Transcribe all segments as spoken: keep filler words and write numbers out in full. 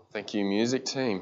Thank you, music team.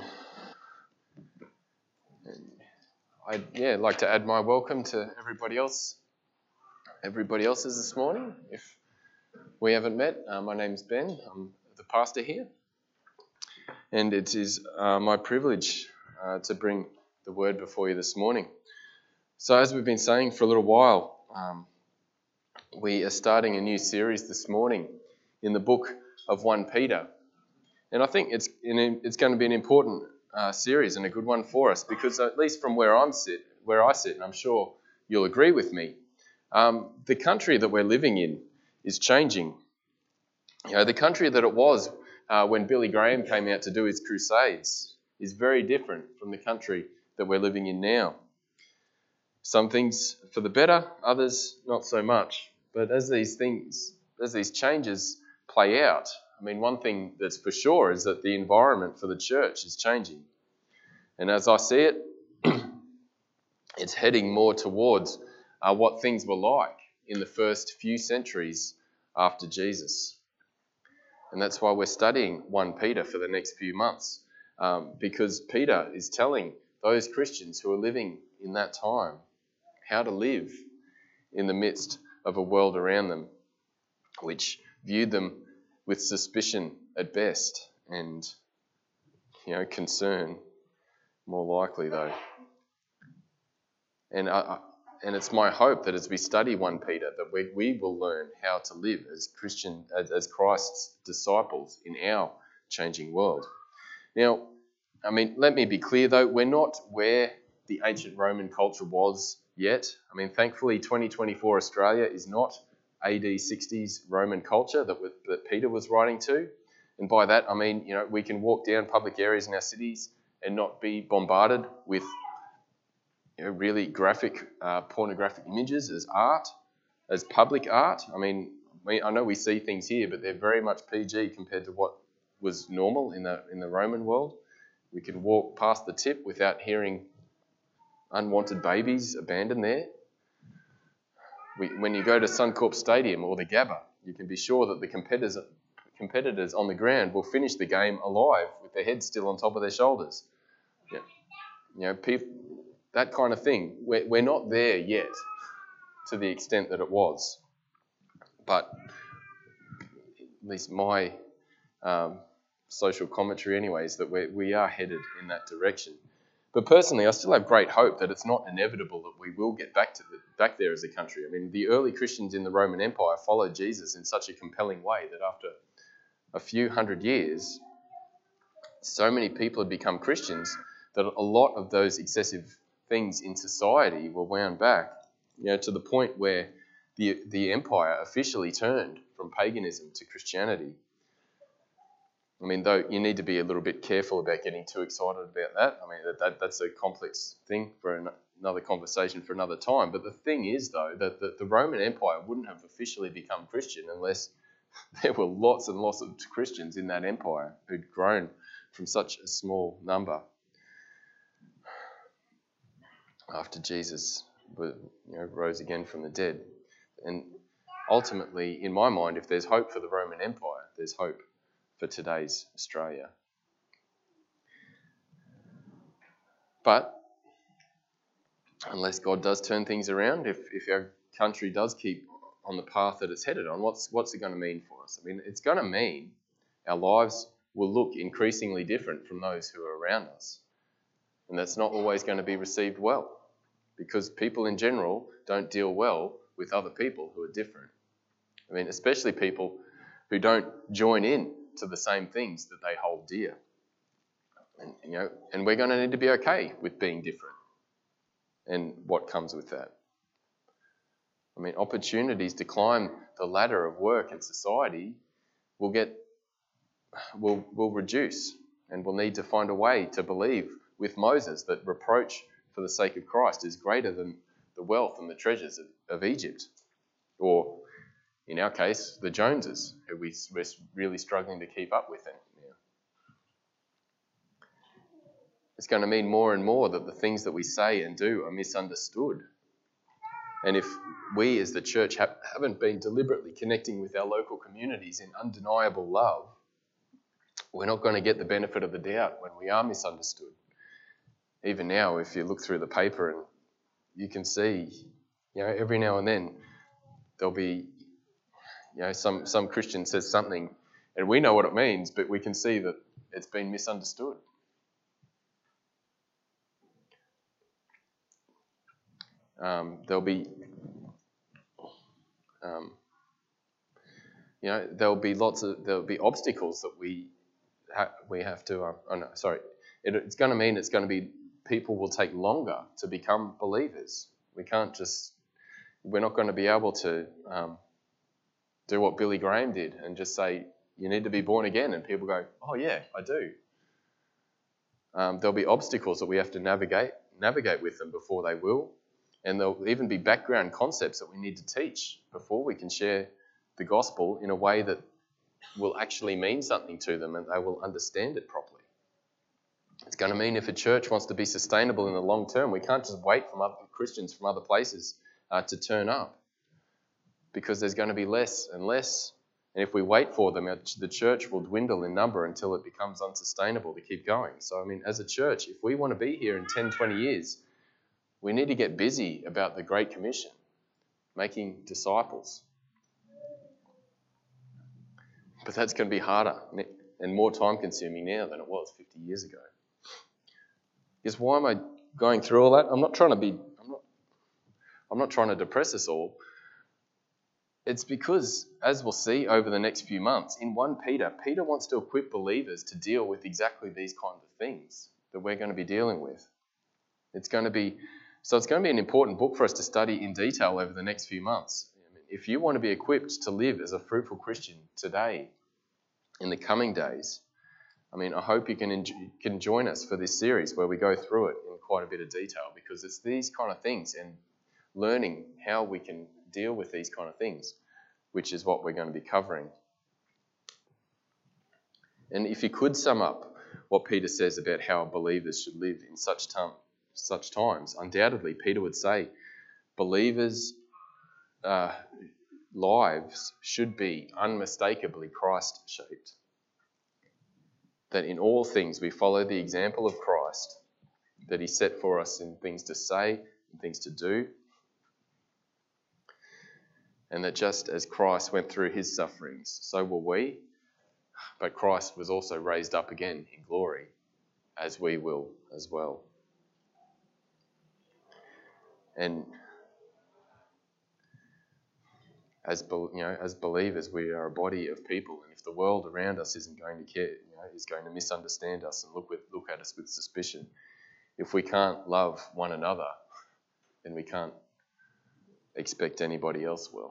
I'd yeah like to add my welcome to everybody else. Everybody else's this morning. If we haven't met, uh, my name's Ben. I'm the pastor here, and it is uh, my privilege uh, to bring the word before you this morning. So, as we've been saying for a little while, um, we are starting a new series this morning in the book of First Peter. And I think it's it's going to be an important uh, series and a good one for us because at least from where I'm sit, where I sit, and I'm sure you'll agree with me, um, the country that we're living in is changing. You know, the country that it was uh, when Billy Graham came out to do his crusades is very different from the country that we're living in now. Some things for the better, others not so much. But as these things, as these changes play out, I mean, one thing that's for sure is that the environment for the church is changing. And as I see it, it's heading more towards uh, what things were like in the first few centuries after Jesus. And that's why we're studying First Peter for the next few months, um, because Peter is telling those Christians who are living in that time how to live in the midst of a world around them, which viewed them with suspicion at best and, you know, concern more likely though. And I, and it's my hope that as we study First Peter that we, we will learn how to live as Christian, as, as Christ's disciples in our changing world. Now, I mean, let me be clear though, we're not where the ancient Roman culture was yet. I mean, thankfully, twenty twenty-four Australia is not A D sixties Roman culture that, that Peter was writing to. And by that, I mean, you know, we can walk down public areas in our cities and not be bombarded with, you know, really graphic, uh, pornographic images as art, as public art. I mean, we, I know we see things here, but they're very much P G compared to what was normal in the in the Roman world. We can walk past the tip without hearing unwanted babies abandoned there. We, when you go to Suncorp Stadium or the Gabba, you can be sure that the competitors competitors on the ground will finish the game alive with their heads still on top of their shoulders. Yeah. You know, people, that kind of thing. We're, we're not there yet to the extent that it was. But at least my um, social commentary anyway is that we we are headed in that direction. But personally, I still have great hope that it's not inevitable that we will get back to the, back there as a country. I mean, the early Christians in the Roman Empire followed Jesus in such a compelling way that after a few hundred years, so many people had become Christians that a lot of those excessive things in society were wound back, you know, to the point where the the empire officially turned from paganism to Christianity. I mean, though you need to be a little bit careful about getting too excited about that. I mean, that, that that's a complex thing for an, another conversation for another time. But the thing is, though, that the, the Roman Empire wouldn't have officially become Christian unless there were lots and lots of Christians in that empire who'd grown from such a small number after Jesus, you know, rose again from the dead. And ultimately, in my mind, if there's hope for the Roman Empire, there's hope for today's Australia. But unless God does turn things around, if, if our country does keep on the path that it's headed on, what's what's it going to mean for us? I mean, it's going to mean our lives will look increasingly different from those who are around us. And that's not always going to be received well, because people in general don't deal well with other people who are different. I mean, especially people who don't join in to the same things that they hold dear. And, you know, and we're going to need to be okay with being different and what comes with that. I mean, opportunities to climb the ladder of work and society will get will will reduce, and we'll need to find a way to believe with Moses that reproach for the sake of Christ is greater than the wealth and the treasures of, of Egypt, or in our case, the Joneses, who we, we're really struggling to keep up with. Them now. It's going to mean more and more that the things that we say and do are misunderstood. And if we as the church have, haven't been deliberately connecting with our local communities in undeniable love, we're not going to get the benefit of the doubt when we are misunderstood. Even now, if you look through the paper and you can see, you know, every now and then there'll be, you know, some, some Christian says something and we know what it means, but we can see that it's been misunderstood. Um, there'll be, um, you know, there'll be lots of, there'll be obstacles that we ha- we have to, uh, oh no, sorry, it, it's going to mean it's going to be, people will take longer to become believers. We can't just, we're not going to be able to um, do what Billy Graham did and just say, you need to be born again, and people go, oh yeah, I do. Um, there'll be obstacles that we have to navigate navigate with them before they will. And there'll even be background concepts that we need to teach before we can share the gospel in a way that will actually mean something to them and they will understand it properly. It's going to mean if a church wants to be sustainable in the long term, we can't just wait for other Christians from other places uh, to turn up, because there's going to be less and less. And if we wait for them, the church will dwindle in number until it becomes unsustainable to keep going. So, I mean, as a church, if we want to be here in ten, twenty years, we need to get busy about the Great Commission, making disciples. But that's going to be harder and more time-consuming now than it was fifty years ago. Because why am I going through all that? I'm not trying to be, I'm not, I'm not trying to depress us all. It's because, as we'll see over the next few months, in First Peter, Peter wants to equip believers to deal with exactly these kinds of things that we're going to be dealing with. It's going to be, so it's going to be an important book for us to study in detail over the next few months. If you want to be equipped to live as a fruitful Christian today, in the coming days, I mean, I hope you can enjoy, can join us for this series where we go through it in quite a bit of detail, because it's these kind of things and learning how we can deal with these kind of things, which is what we're going to be covering. And if you could sum up what Peter says about how believers should live in such time, such times, undoubtedly Peter would say believers' uh, lives should be unmistakably Christ-shaped. That in all things we follow the example of Christ that he set for us in things to say and things to do. And that just as Christ went through his sufferings, so will we. But Christ was also raised up again in glory, as we will as well. And as you know, as believers, we are a body of people, and if the world around us isn't going to care, you know, is going to misunderstand us and look with look at us with suspicion, if we can't love one another, then we can't expect anybody else will.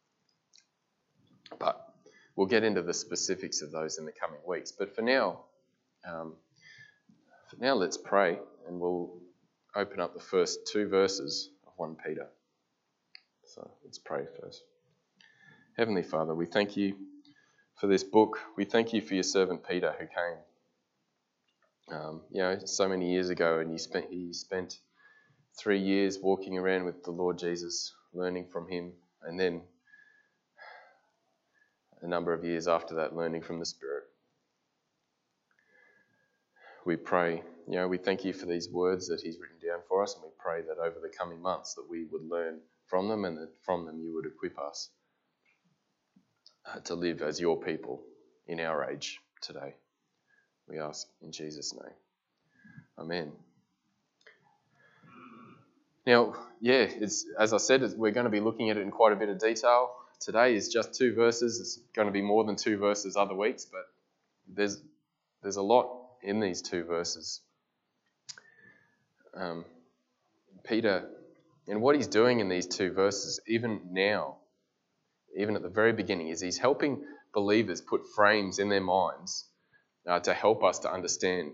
But we'll get into the specifics of those in the coming weeks. But for now, um, for now, let's pray, and we'll open up the first two verses of First Peter. So let's pray first. Heavenly Father, we thank you for this book. We thank you for your servant Peter, who came, um, you know, so many years ago, and he spent he spent three years walking around with the Lord Jesus, learning from him, and then a number of years after that, learning from the Spirit. We pray, you know, we thank you for these words that he's written down for us, and we pray that over the coming months that we would learn from them, and that from them you would equip us uh, to live as your people in our age today. We ask in Jesus' name. Amen. Now, yeah, it's, as I said, we're going to be looking at it in quite a bit of detail. Today is just two verses. It's going to be more than two verses other weeks, but there's there's a lot in these two verses. Um, Peter, and what he's doing in these two verses, even now, even at the very beginning, is he's helping believers put frames in their minds uh, to help us to understand,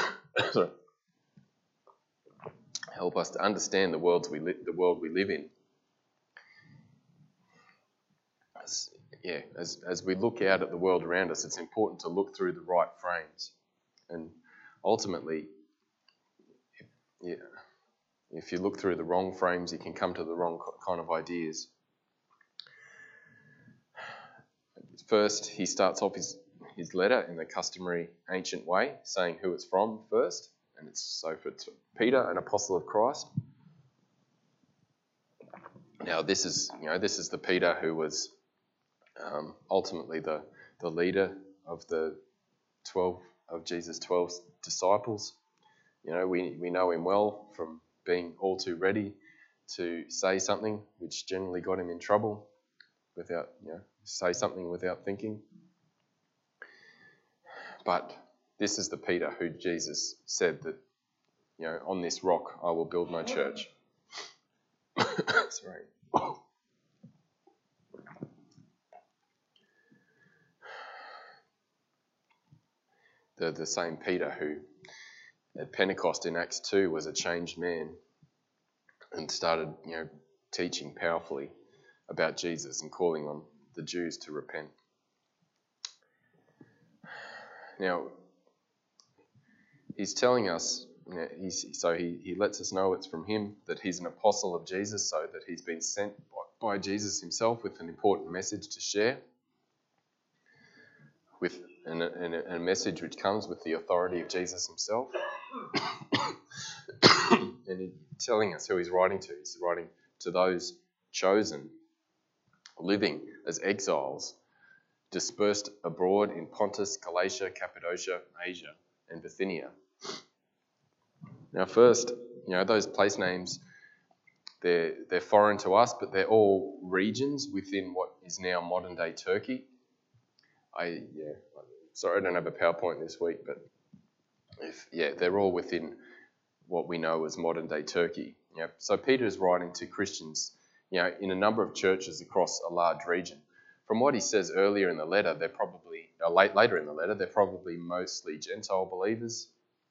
help us to understand the worlds we li- the world we live in. As, yeah, as as we look out at the world around us, it's important to look through the right frames, and ultimately, if, yeah, if you look through the wrong frames, you can come to the wrong kind of ideas. First, he starts off his his letter in the customary ancient way, saying who it's from first. And it's so for Peter, an apostle of Christ. Now this is, you know, this is the Peter who was um, ultimately the, the leader of the twelve of Jesus' twelve disciples. You know, we we know him well from being all too ready to say something, which generally got him in trouble, without, you know, say something without thinking. But this is the Peter who Jesus said that, you know, on this rock I will build my church. Sorry. The, the same Peter who at Pentecost in Acts two was a changed man and started, you know, teaching powerfully about Jesus and calling on the Jews to repent. Now, he's telling us, you know, he's, so he, he lets us know it's from him, that he's an apostle of Jesus, so that he's been sent by, by Jesus himself with an important message to share, with an, an, a message which comes with the authority of Jesus himself. And he's telling us who he's writing to. He's writing to those chosen, living as exiles, dispersed abroad in Pontus, Galatia, Cappadocia, Asia, and Bithynia. Now first, you know, those place names, they're, they're foreign to us, but they're all regions within what is now modern-day Turkey. I, yeah, sorry I don't have a PowerPoint this week, but if, yeah, they're all within what we know as modern-day Turkey. You know, so Peter is writing to Christians, you know, in a number of churches across a large region. From what he says earlier in the letter, they're probably, or late, later in the letter, they're probably mostly Gentile believers.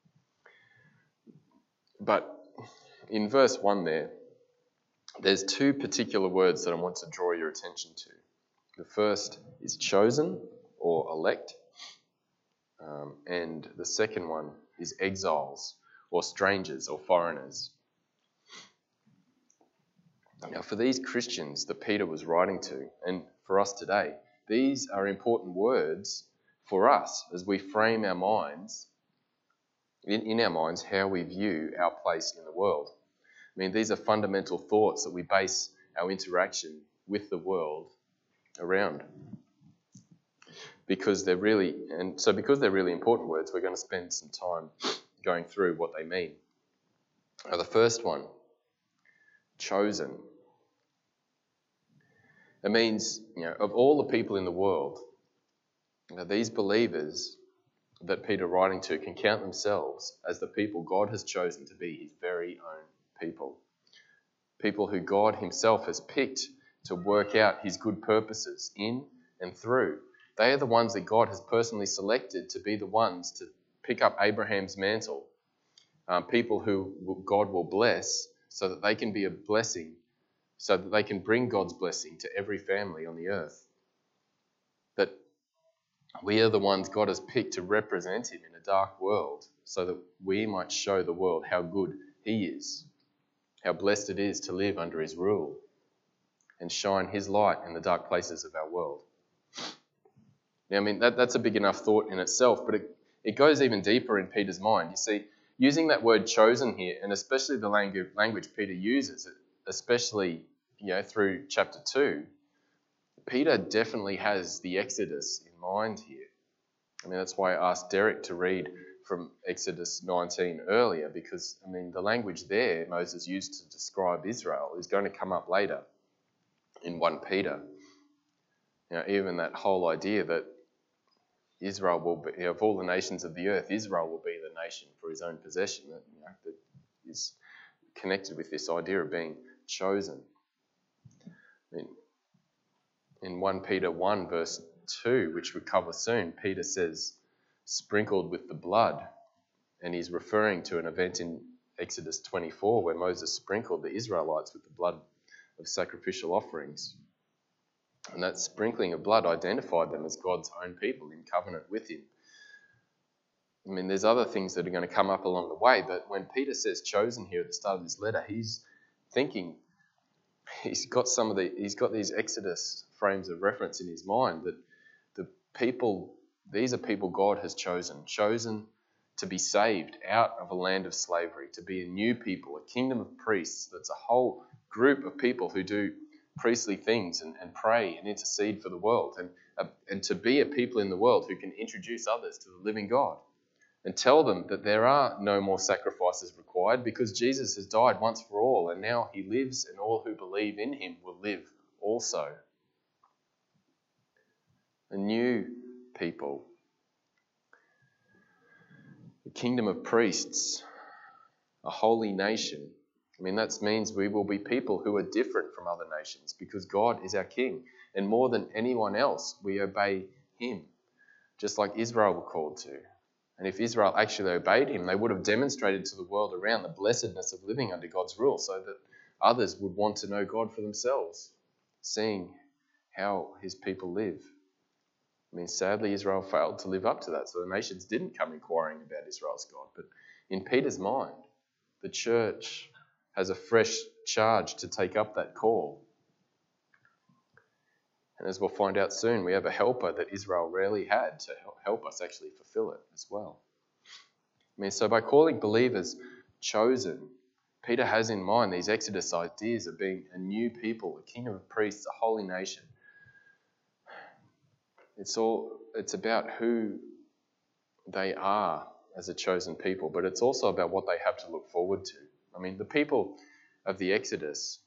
But in verse one there, there's two particular words that I want to draw your attention to. The first is chosen or elect, um, and the second one is exiles or strangers or foreigners. Now, for these Christians that Peter was writing to, and for us today, these are important words for us as we frame our minds, in, in our minds, how we view our place in the world. I mean, these are fundamental thoughts that we base our interaction with the world around. Because they're really, and so because they're really important words, we're going to spend some time going through what they mean. Now, the first one, chosen. It means, you know, of all the people in the world, you know, these believers that Peter writing to can count themselves as the people God has chosen to be his very own people. People who God himself has picked to work out his good purposes in and through. They are the ones that God has personally selected to be the ones to pick up Abraham's mantle. Um, people who God will bless so that they can be a blessing, so that they can bring God's blessing to every family on the earth. That we are the ones God has picked to represent him in a dark world so that we might show the world how good he is, how blessed it is to live under his rule and shine his light in the dark places of our world. Now, I mean, that, that's a big enough thought in itself, but it, it goes even deeper in Peter's mind. You see, using that word chosen here, and especially the language, language Peter uses, especially, you know, through chapter two, Peter definitely has the Exodus in mind here. I mean, that's why I asked Derek to read from Exodus nineteen earlier, because, I mean, the language there Moses used to describe Israel is going to come up later in First Peter. You know, even that whole idea that Israel will be, of all the nations of the earth, Israel will be the nation for his own possession, that, you know, that is connected with this idea of being chosen. I mean, in First Peter one verse two, which we cover soon, Peter says, sprinkled with the blood, and he's referring to an event in Exodus twenty-four where Moses sprinkled the Israelites with the blood of sacrificial offerings. And that sprinkling of blood identified them as God's own people in covenant with him. I mean, there's other things that are going to come up along the way, but when Peter says chosen here at the start of this letter, he's thinking, he's got some of the, he's got these Exodus frames of reference in his mind, that the people These are people God has chosen, chosen to be saved out of a land of slavery, to be a new people, a kingdom of priests. That's a whole group of people who do priestly things and, and pray and intercede for the world, and, uh, and to be a people in the world who can introduce others to the living God and tell them that there are no more sacrifices required because Jesus has died once for all and now he lives, and all who believe in him will live also. A new people, a kingdom of priests, a holy nation. I mean, that means we will be people who are different from other nations because God is our king. And more than anyone else, we obey him, just like Israel were called to. And if Israel actually obeyed him, they would have demonstrated to the world around the blessedness of living under God's rule so that others would want to know God for themselves, seeing how his people live. I mean, sadly, Israel failed to live up to that, so the nations didn't come inquiring about Israel's God. But in Peter's mind, the church has a fresh charge to take up that call. And as we'll find out soon, we have a helper that Israel rarely had to help us actually fulfill it as well. I mean, so by calling believers chosen, Peter has in mind these Exodus ideas of being a new people, a kingdom of priests, a holy nation. It's all, it's about who they are as a chosen people, but it's also about what they have to look forward to. I mean, the people of the Exodus,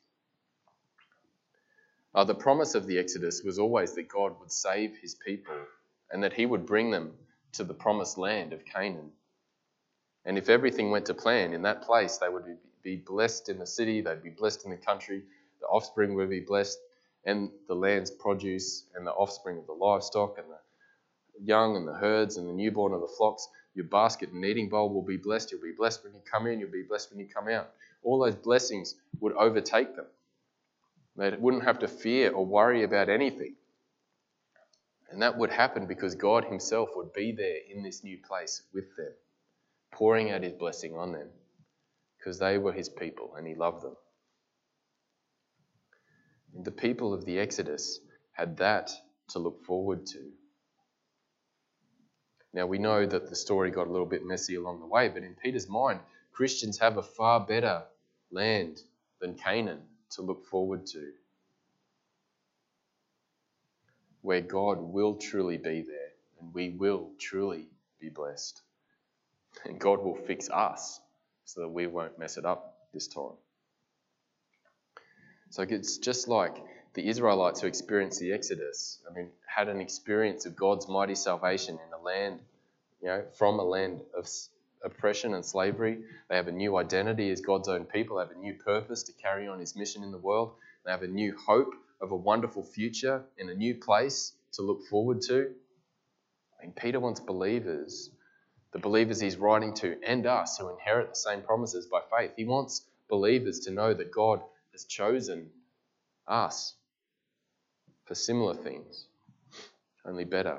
uh, the promise of the Exodus was always that God would save his people and that he would bring them to the promised land of Canaan. And if everything went to plan in that place, they would be, be blessed in the city, they'd be blessed in the country, the offspring would be blessed, and the land's produce and the offspring of the livestock and the young and the herds and the newborn of the flocks. Your basket and kneading bowl will be blessed. You'll be blessed when you come in. You'll be blessed when you come out. All those blessings would overtake them. They wouldn't have to fear or worry about anything. And that would happen because God himself would be there in this new place with them, pouring out his blessing on them because they were his people and he loved them. And the people of the Exodus had that to look forward to. Now, we know that the story got a little bit messy along the way, but in Peter's mind, Christians have a far better land than Canaan to look forward to, where God will truly be there and we will truly be blessed. And God will fix us so that we won't mess it up this time. So it's just like the Israelites who experienced the Exodus, I mean, had an experience of God's mighty salvation in a land, you know, from a land of oppression and slavery. They have a new identity as God's own people. They have a new purpose to carry on his mission in the world. They have a new hope of a wonderful future in a new place to look forward to. I mean, Peter wants believers, the believers he's writing to, and us who inherit the same promises by faith. He wants believers to know that God has chosen us for similar things, only better.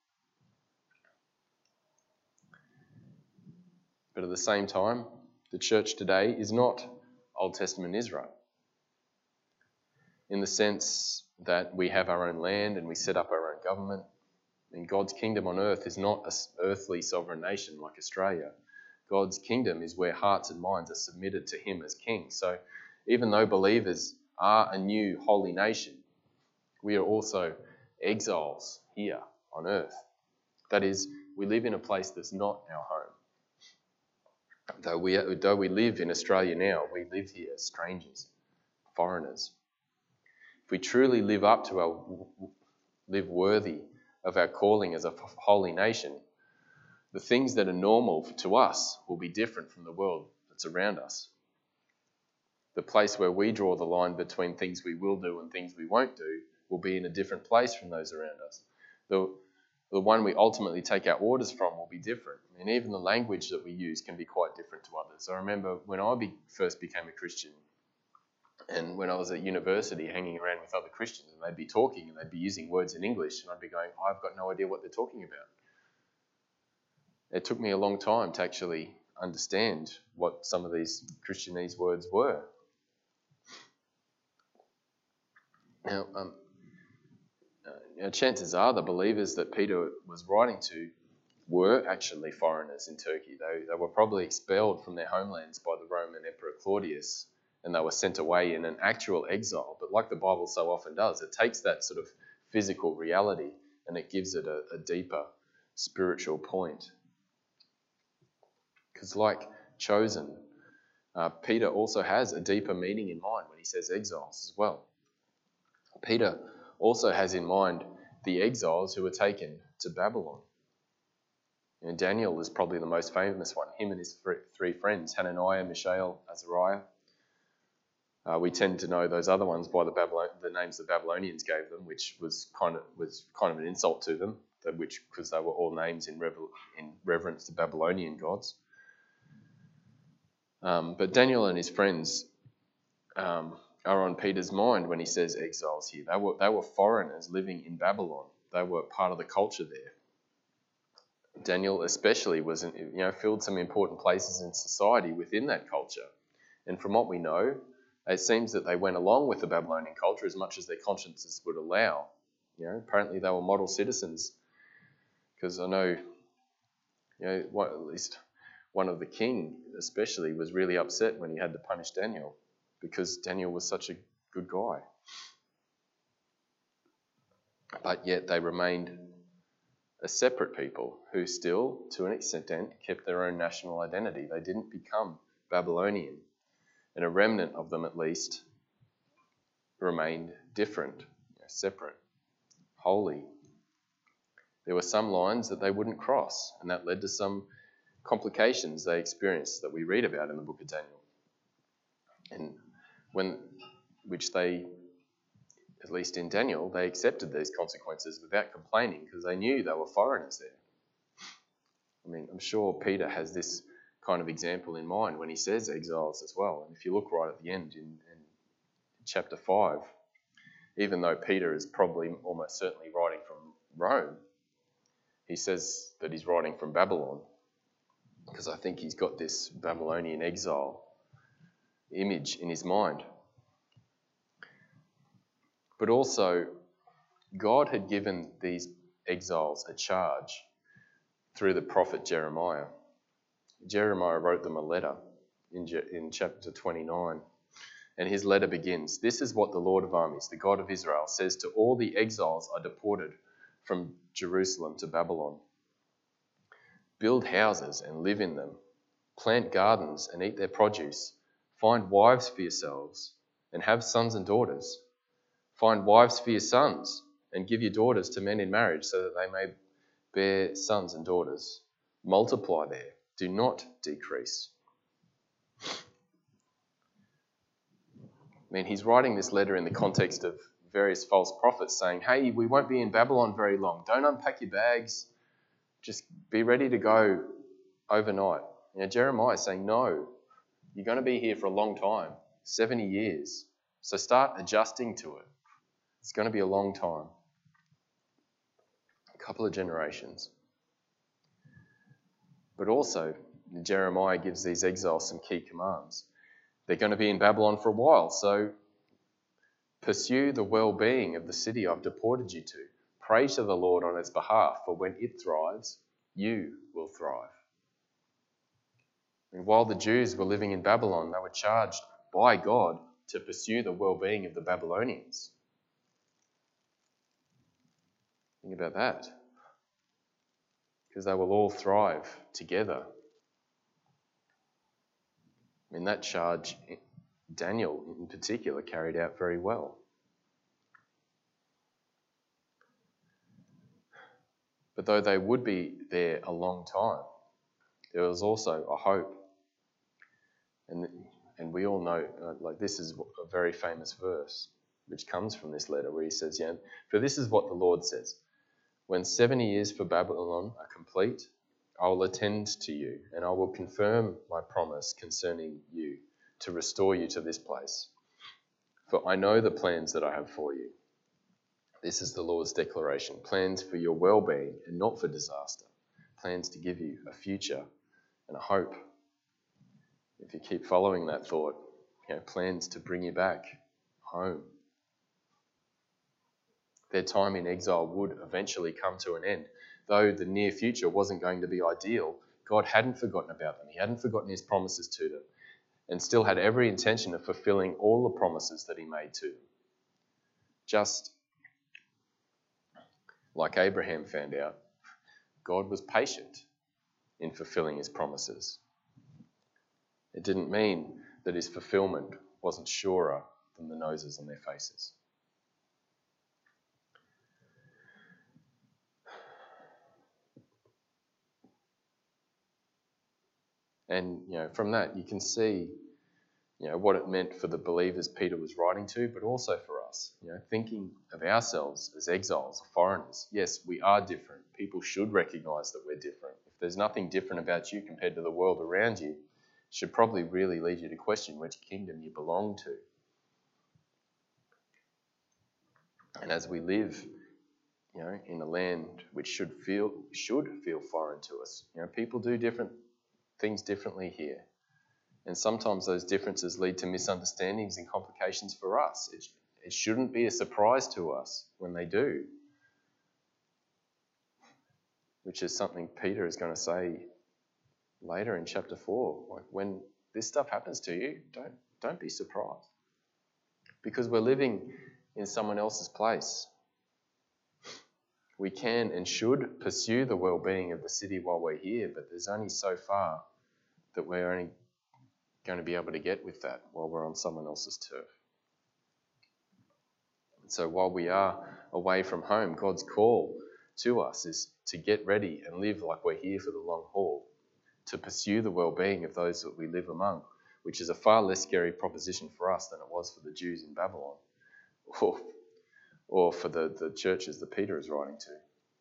But at the same time, the church today is not Old Testament Israel, in the sense that we have our own land and we set up our own government. And God's kingdom on earth is not an earthly sovereign nation like Australia. God's kingdom is where hearts and minds are submitted to him as king. So even though believers are a new holy nation, we are also exiles here on earth. That is, we live in a place that's not our home. Though we, though we live in Australia now, we live here as strangers, foreigners. If we truly live up to our, live worthy of our calling as a holy nation, the things that are normal to us will be different from the world that's around us. The place where we draw the line between things we will do and things we won't do will be in a different place from those around us. The, the one we ultimately take our orders from will be different. And even the language that we use can be quite different to others. I remember when I be, first became a Christian, and when I was at university hanging around with other Christians, and they'd be talking and they'd be using words in English, and I'd be going, I've got no idea what they're talking about. It took me a long time to actually understand what some of these Christianese words were. Now, um, uh, you know, chances are the believers that Peter was writing to were actually foreigners in Turkey. They, they were probably expelled from their homelands by the Roman Emperor Claudius, and they were sent away in an actual exile. But like the Bible so often does, it takes that sort of physical reality and it gives it a, a deeper spiritual point. Because like chosen, uh, Peter also has a deeper meaning in mind when he says exiles as well. Peter also has in mind the exiles who were taken to Babylon. You know, Daniel is probably the most famous one. Him and his three friends, Hananiah, Mishael, Azariah. Uh, we tend to know those other ones by the Babylon, the names the Babylonians gave them, which was kind of was kind of an insult to them, which because they were all names in, revel, in reverence to Babylonian gods. Um, but Daniel and his friends um, are on Peter's mind when he says exiles here. They were they were foreigners living in Babylon. They were part of the culture there. Daniel especially was, you know, filled some important places in society within that culture. And from what we know, it seems that they went along with the Babylonian culture as much as their consciences would allow. You know, apparently they were model citizens, because I know, you know, what, at least one of the king especially was really upset when he had to punish Daniel because Daniel was such a good guy. But yet they remained a separate people who still, to an extent, kept their own national identity. They didn't become Babylonian. And a remnant of them, at least, remained different, separate, holy. There were some lines that they wouldn't cross, and that led to some complications they experienced that we read about in the book of Daniel. And when, which they, at least in Daniel, they accepted these consequences without complaining because they knew they were foreigners there. I mean, I'm sure Peter has this kind of example in mind when he says exiles as well. And if you look right at the end in, in chapter five, even though Peter is probably almost certainly writing from Rome, he says that he's writing from Babylon because I think he's got this Babylonian exile image in his mind. But also, God had given these exiles a charge through the prophet Jeremiah. Jeremiah wrote them a letter in, in chapter twenty-nine, and his letter begins, "This is what the Lord of armies, the God of Israel, says to all the exiles are deported from Jerusalem to Babylon. Build houses and live in them. Plant gardens and eat their produce. Find wives for yourselves and have sons and daughters. Find wives for your sons and give your daughters to men in marriage so that they may bear sons and daughters. Multiply there. Do not decrease." I mean, he's writing this letter in the context of various false prophets saying, hey, we won't be in Babylon very long. Don't unpack your bags. Just be ready to go overnight. You know, Jeremiah is saying, no, you're going to be here for a long time, seventy years. So start adjusting to it. It's going to be a long time. A couple of generations. But also, Jeremiah gives these exiles some key commands. They're going to be in Babylon for a while, so pursue the well-being of the city I've deported you to. Pray to the Lord on its behalf, for when it thrives, you will thrive. And while the Jews were living in Babylon, they were charged by God to pursue the well-being of the Babylonians. Think about that. Because they will all thrive together. I mean, that charge, Daniel in particular carried out very well. But though they would be there a long time, there was also a hope. And, and we all know, like this is a very famous verse, which comes from this letter where he says, yeah, for this is what the Lord says. When seventy years for Babylon are complete, I will attend to you, and I will confirm my promise concerning you to restore you to this place. For I know the plans that I have for you. This is the Lord's declaration. Plans for your well-being and not for disaster. Plans to give you a future and a hope. If you keep following that thought, you know, plans to bring you back home. Their time in exile would eventually come to an end. Though the near future wasn't going to be ideal, God hadn't forgotten about them. He hadn't forgotten his promises to them, and still had every intention of fulfilling all the promises that he made to them. Just like Abraham found out, God was patient in fulfilling his promises. It didn't mean that his fulfillment wasn't surer than the noses on their faces. And, you know, from that you can see, you know, what it meant for the believers Peter was writing to, but also for us, you know, thinking of ourselves as exiles or foreigners. Yes, we are different. People should recognise that we're different. If there's nothing different about you compared to the world around you, it should probably really lead you to question which kingdom you belong to. And as we live, you know, in a land which should feel should feel foreign to us, you know, people do different things differently here. And sometimes those differences lead to misunderstandings and complications for us. It, it shouldn't be a surprise to us when they do, which is something Peter is going to say later in chapter four. Like, when this stuff happens to you, don't, don't be surprised, because we're living in someone else's place. We can and should pursue the well-being of the city while we're here, but there's only so far that we're only going to be able to get with that while we're on someone else's turf. And so while we are away from home, God's call to us is to get ready and live like we're here for the long haul, to pursue the well-being of those that we live among, which is a far less scary proposition for us than it was for the Jews in Babylon, or, or for the, the churches that Peter is writing to,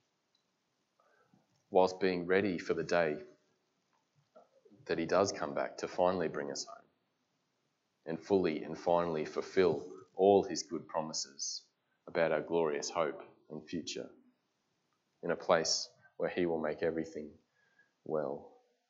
whilst being ready for the day that he does come back to finally bring us home and fully and finally fulfill all his good promises about our glorious hope and future in a place where he will make everything well.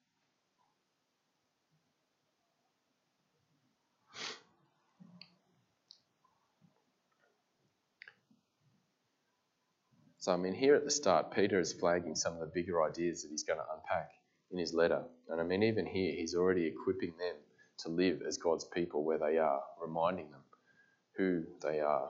So, I mean, here at the start, Peter is flagging some of the bigger ideas that he's going to unpack in his letter. And I mean, even here, he's already equipping them to live as God's people where they are, reminding them who they are.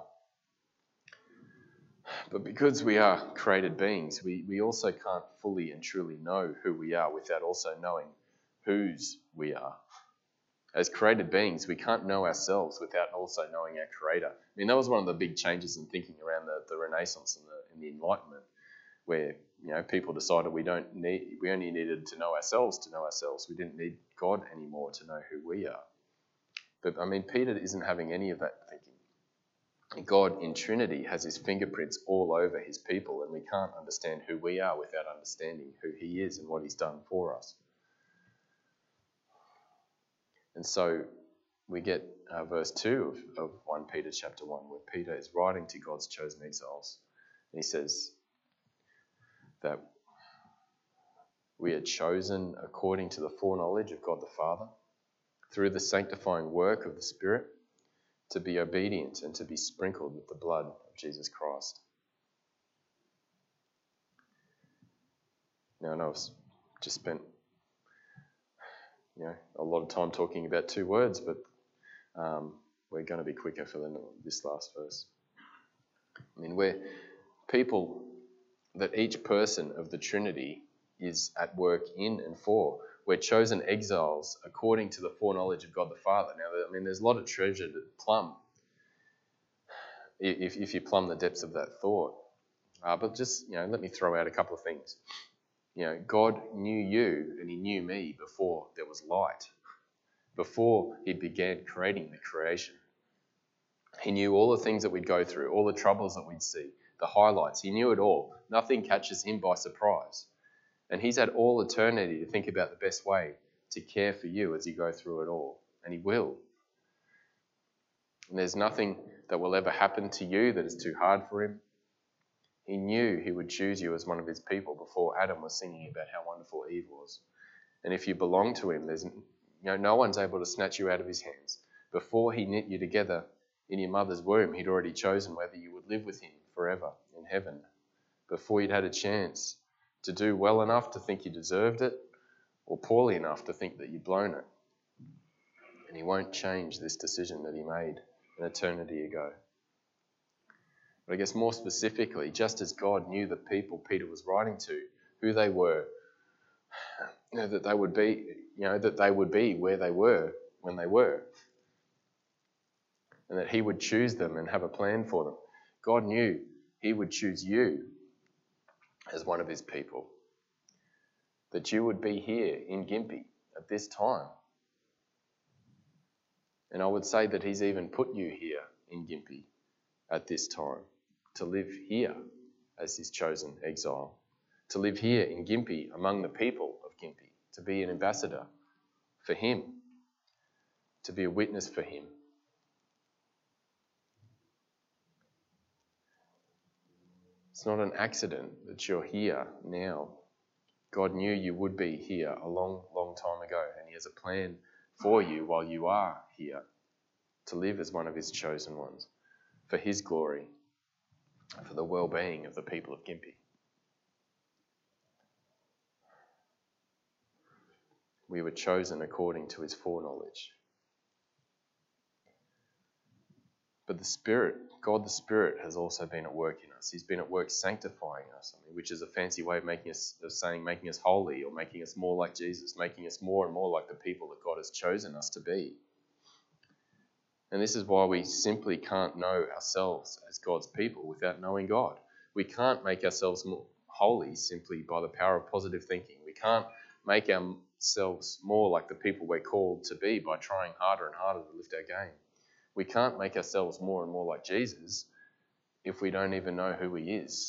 But because we are created beings, we, we also can't fully and truly know who we are without also knowing whose we are. As created beings, we can't know ourselves without also knowing our Creator. I mean, that was one of the big changes in thinking around the, the Renaissance and the, and the Enlightenment, where, you know, people decided we don't need, we only needed to know ourselves to know ourselves. We didn't need God anymore to know who we are. But, I mean, Peter isn't having any of that thinking. God in Trinity has his fingerprints all over his people, and we can't understand who we are without understanding who he is and what he's done for us. And so we get uh, verse two of, of First Peter chapter one, where Peter is writing to God's chosen exiles. And he says that we are chosen according to the foreknowledge of God the Father, through the sanctifying work of the Spirit, to be obedient and to be sprinkled with the blood of Jesus Christ. Now, I know I've just spent you know, a lot of time talking about two words, but um, we're going to be quicker for the, this last verse. I mean, we're people that each person of the Trinity is at work in and for. We're chosen exiles according to the foreknowledge of God the Father. Now, I mean, there's a lot of treasure to plumb if, if you plumb the depths of that thought. Uh, but just, you know, let me throw out a couple of things. You know, God knew you and he knew me before there was light, before he began creating the creation. He knew all the things that we'd go through, all the troubles that we'd see, the highlights. He knew it all. Nothing catches him by surprise. And he's had all eternity to think about the best way to care for you as you go through it all. And he will. And there's nothing that will ever happen to you that is too hard for him. He knew he would choose you as one of his people before Adam was singing about how wonderful Eve was. And if you belong to him, there's, you know, no one's able to snatch you out of his hands. Before he knit you together in your mother's womb, he'd already chosen whether you would live with him forever in heaven before you'd had a chance to do well enough to think you deserved it or poorly enough to think that you'd blown it. And he won't change this decision that he made an eternity ago. But I guess more specifically, just as God knew the people Peter was writing to, who they were, you know, that they would be, you know, that they would be where they were when they were, and that he would choose them and have a plan for them. God knew he would choose you as one of his people, that you would be here in Gympie at this time. And I would say that he's even put you here in Gympie at this time, to live here as his chosen exile, to live here in Gympie among the people of Gympie, to be an ambassador for him, to be a witness for him. It's not an accident that you're here now. God knew you would be here a long, long time ago, and he has a plan for you while you are here, to live as one of his chosen ones, for his glory, for the well-being of the people of Gympie. We were chosen according to his foreknowledge. But the Spirit, God the Spirit, has also been at work in us. He's been at work sanctifying us, I mean, which is a fancy way of making us, of saying making us holy, or making us more like Jesus, making us more and more like the people that God has chosen us to be. And this is why we simply can't know ourselves as God's people without knowing God. We can't make ourselves more holy simply by the power of positive thinking. We can't make ourselves more like the people we're called to be by trying harder and harder to lift our game. We can't make ourselves more and more like Jesus if we don't even know who he is.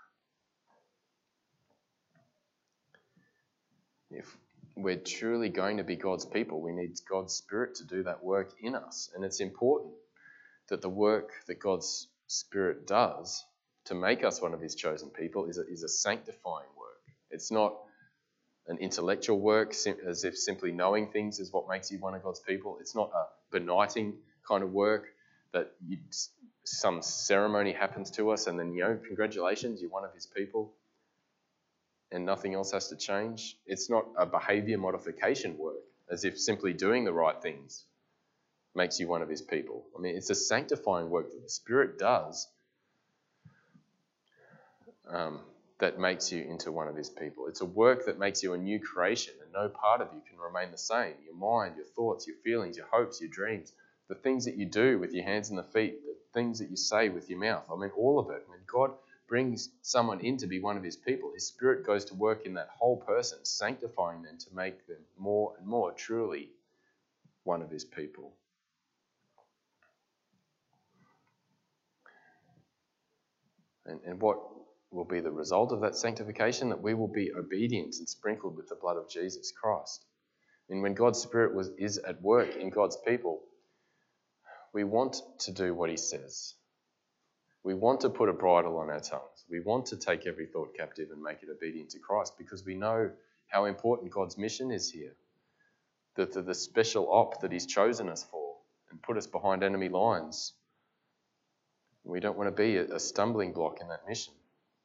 If we're truly going to be God's people, we need God's Spirit to do that work in us. And it's important that the work that God's Spirit does to make us one of his chosen people is a, is a sanctifying work. It's not an intellectual work, as if simply knowing things is what makes you one of God's people. It's not a benighting kind of work that you, some ceremony happens to us and then, you know, congratulations, you're one of his people and nothing else has to change. It's not a behaviour modification work, as if simply doing the right things makes you one of his people. I mean, it's a sanctifying work that the Spirit does um, that makes you into one of his people. It's a work that makes you a new creation, and no part of you can remain the same. Your mind, your thoughts, your feelings, your hopes, your dreams, the things that you do with your hands and the feet, the things that you say with your mouth. I mean, all of it. When God brings someone in to be one of his people, his Spirit goes to work in that whole person, sanctifying them to make them more and more truly one of his people. And, and what will be the result of that sanctification? That we will be obedient and sprinkled with the blood of Jesus Christ. And when God's Spirit was, is at work in God's people, we want to do what he says. We want to put a bridle on our tongues. We want to take every thought captive and make it obedient to Christ, because we know how important God's mission is here. That the, the special op that he's chosen us for and put us behind enemy lines. We don't want to be a, a stumbling block in that mission.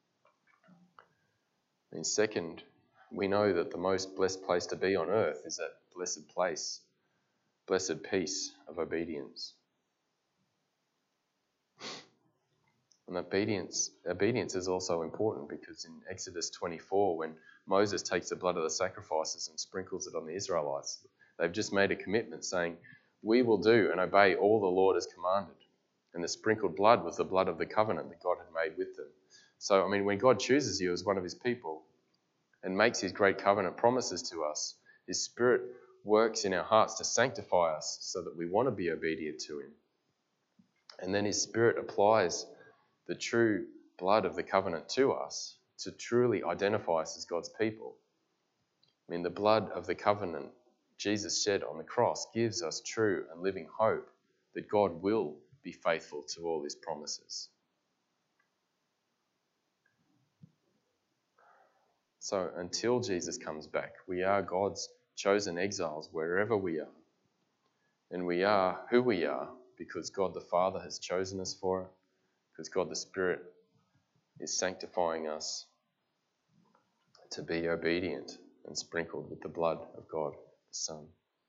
And second, we know that the most blessed place to be on earth is that blessed place, blessed peace of obedience. And obedience, obedience is also important, because in Exodus twenty-four, when Moses takes the blood of the sacrifices and sprinkles it on the Israelites, they've just made a commitment saying, we will do and obey all the Lord has commanded. And the sprinkled blood was the blood of the covenant that God had made with them. So, I mean, when God chooses you as one of his people and makes his great covenant promises to us, his Spirit works in our hearts to sanctify us so that we want to be obedient to him. And then his Spirit applies the true blood of the covenant to us to truly identify us as God's people. I mean, the blood of the covenant Jesus shed on the cross gives us true and living hope that God will be faithful to all his promises. So until Jesus comes back, we are God's chosen exiles wherever we are. And we are who we are because God the Father has chosen us for it, because God the Spirit is sanctifying us to be obedient and sprinkled with the blood of God the Son.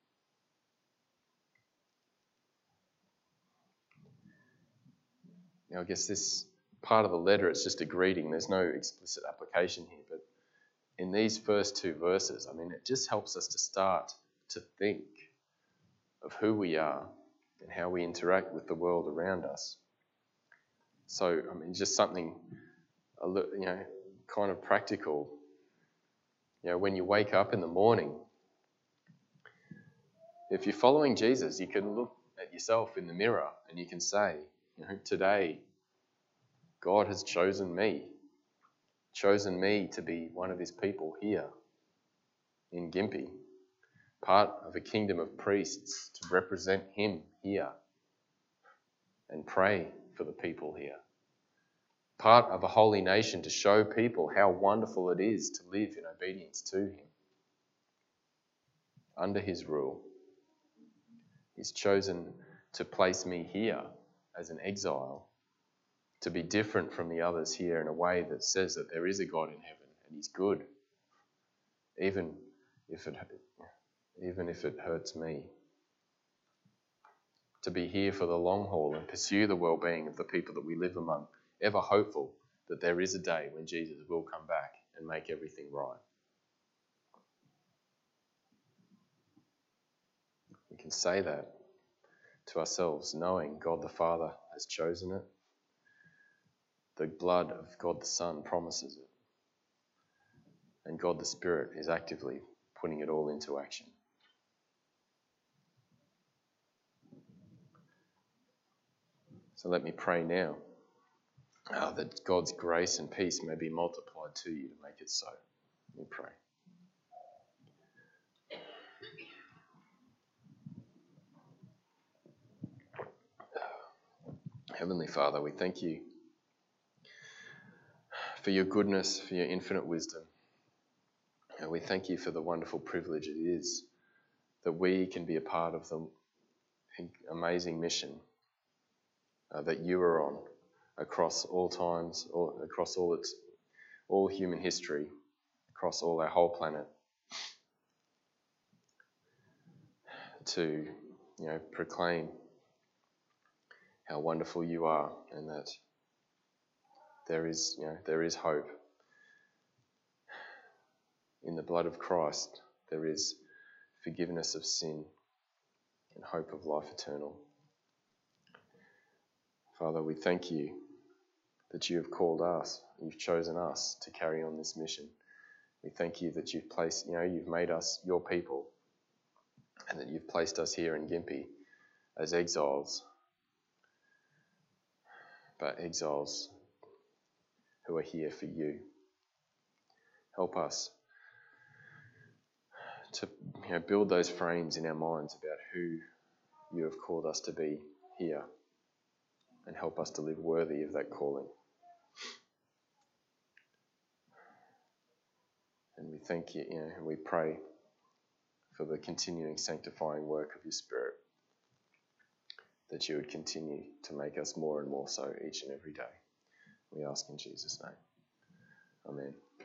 Now, I guess this part of the letter, it's just a greeting. There's no explicit application here, but in these first two verses, I mean, it just helps us to start to think of who we are and how we interact with the world around us. So, I mean, just something, you know, kind of practical. You know, when you wake up in the morning, if you're following Jesus, you can look at yourself in the mirror and you can say, you know, today, God has chosen me, chosen me to be one of his people here in Gympie, part of a kingdom of priests to represent him here and pray for the people here, part of a holy nation to show people how wonderful it is to live in obedience to him under his rule. He's chosen to place me here as an exile, to be different from the others here in a way that says that there is a God in heaven and he's good, even if it, even if it hurts me. To be here for the long haul and pursue the well-being of the people that we live among, ever hopeful that there is a day when Jesus will come back and make everything right. We can say that to ourselves, knowing God the Father has chosen it. The blood of God the Son promises it. And God the Spirit is actively putting it all into action. So let me pray now uh, that God's grace and peace may be multiplied to you to make it so. Let me pray. Heavenly Father, we thank you for your goodness, for your infinite wisdom. And we thank you for the wonderful privilege it is that we can be a part of the amazing mission uh, that you are on across all times, all, across all its, all human history, across all our whole planet, to, you know, proclaim how wonderful you are and that there is, you know, there is hope. In the blood of Christ, there is forgiveness of sin and hope of life eternal. Father, we thank you that you have called us, you've chosen us to carry on this mission. We thank you that you've placed, you know, you've made us your people and that you've placed us here in Gympie as exiles, but exiles who are here for you. Help us to, you know, build those frames in our minds about who you have called us to be here and help us to live worthy of that calling. And we thank you, you know, and we pray for the continuing sanctifying work of your Spirit, that you would continue to make us more and more so each and every day. We ask in Jesus' name. Amen.